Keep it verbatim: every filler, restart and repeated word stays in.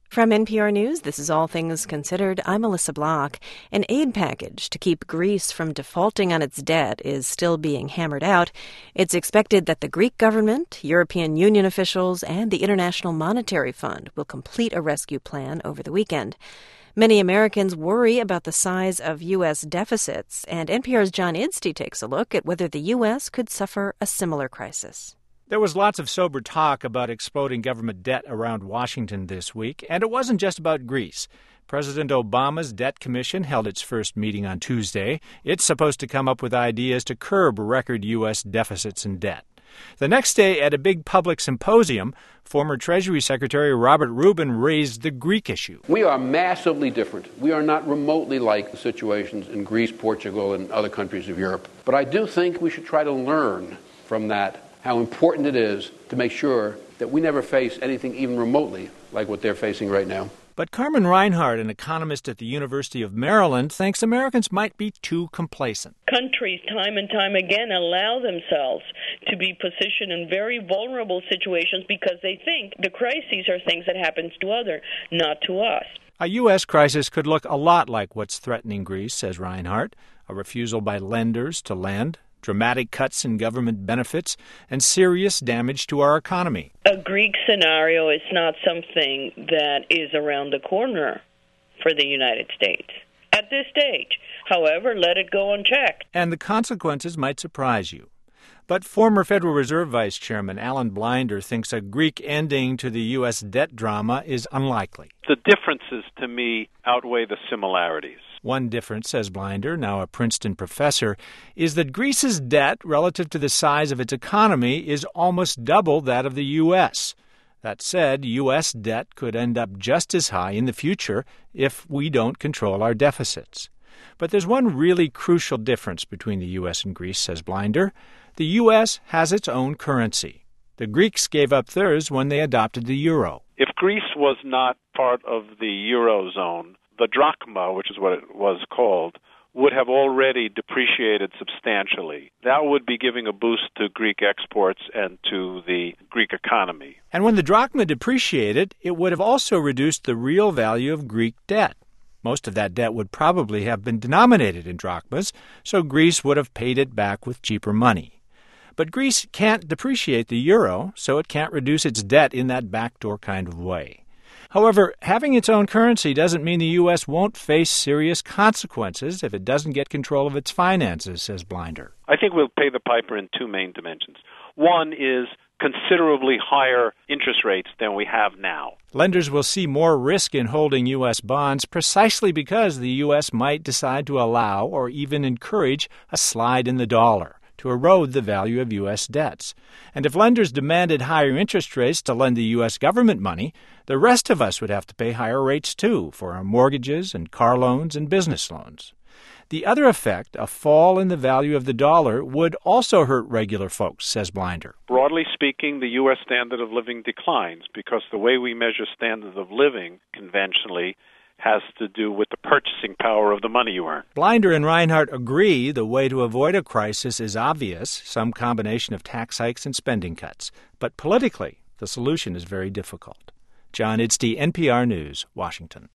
From N P R News, this is All Things Considered. I'm Melissa Block. An aid package to keep Greece from defaulting on its debt is still being hammered out. It's expected that the Greek government, European Union officials, and the International Monetary Fund will complete a rescue plan over the weekend. Many Americans worry about the size of U S deficits, and N P R's John Idstey takes a look at whether the U S could suffer a similar crisis. There was lots of sober talk about exploding government debt around Washington this week, and it wasn't just about Greece. President Obama's Debt Commission held its first meeting on Tuesday. It's supposed to come up with ideas to curb record U S deficits and debt. The next day, at a big public symposium, former Treasury Secretary Robert Rubin raised the Greek issue. We are massively different. We are not remotely like the situations in Greece, Portugal, and other countries of Europe. But I do think we should try to learn from that how important it is to make sure that we never face anything even remotely like what they're facing right now. But Carmen Reinhart, an economist at the University of Maryland, thinks Americans might be too complacent. Countries, time and time again, allow themselves to be positioned in very vulnerable situations because they think the crises are things that happen to others, not to us. A U S crisis could look a lot like what's threatening Greece, says Reinhart. A refusal by lenders to lend, dramatic cuts in government benefits, and serious damage to our economy. A Greek scenario is not something that is around the corner for the United States at this stage. However, let it go unchecked. And the consequences might surprise you. But former Federal Reserve Vice Chairman Alan Blinder thinks a Greek ending to the U S debt drama is unlikely. The differences, to me, outweigh the similarities. One difference, says Blinder, now a Princeton professor, is that Greece's debt relative to the size of its economy is almost double that of the U S. That said, U S debt could end up just as high in the future if we don't control our deficits. But there's one really crucial difference between the U S and Greece, says Blinder. The U S has its own currency. The Greeks gave up theirs when they adopted the euro. If Greece was not part of the eurozone, the drachma, which is what it was called, would have already depreciated substantially. That would be giving a boost to Greek exports and to the Greek economy. And when the drachma depreciated, it would have also reduced the real value of Greek debt. Most of that debt would probably have been denominated in drachmas, so Greece would have paid it back with cheaper money. But Greece can't depreciate the euro, so it can't reduce its debt in that backdoor kind of way. However, having its own currency doesn't mean the U S won't face serious consequences if it doesn't get control of its finances, says Blinder. I think we'll pay the piper in two main dimensions. One is considerably higher interest rates than we have now. Lenders will see more risk in holding U S bonds precisely because the U S might decide to allow or even encourage a slide in the dollar to erode the value of U S debts. And if lenders demanded higher interest rates to lend the U S government money, the rest of us would have to pay higher rates too for our mortgages and car loans and business loans. The other effect, a fall in the value of the dollar, would also hurt regular folks, says Blinder. Broadly speaking, the U S standard of living declines because the way we measure standards of living conventionally has to do with the purchasing power of the money you earn. Blinder and Reinhart agree the way to avoid a crisis is obvious, some combination of tax hikes and spending cuts. But politically, the solution is very difficult. John Idstey, N P R News, Washington.